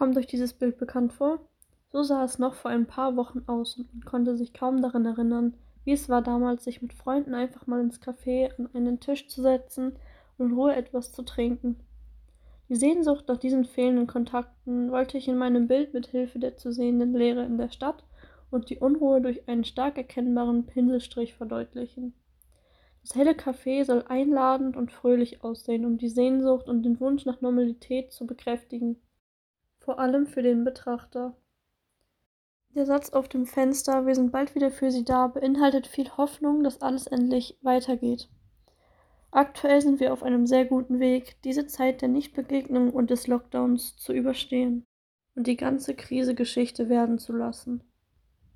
Kommt euch dieses Bild bekannt vor? So sah es noch vor ein paar Wochen aus und man konnte sich kaum daran erinnern, wie es war damals, sich mit Freunden einfach mal ins Café an einen Tisch zu setzen und in Ruhe etwas zu trinken. Die Sehnsucht nach diesen fehlenden Kontakten wollte ich in meinem Bild mit Hilfe der zu sehenden Leere in der Stadt und die Unruhe durch einen stark erkennbaren Pinselstrich verdeutlichen. Das helle Café soll einladend und fröhlich aussehen, um die Sehnsucht und den Wunsch nach Normalität zu bekräftigen, vor allem für den Betrachter. Der Satz auf dem Fenster „Wir sind bald wieder für Sie da“ beinhaltet viel Hoffnung, dass alles endlich weitergeht. Aktuell sind wir auf einem sehr guten Weg, diese Zeit der Nichtbegegnung und des Lockdowns zu überstehen und die ganze Krise Geschichte werden zu lassen.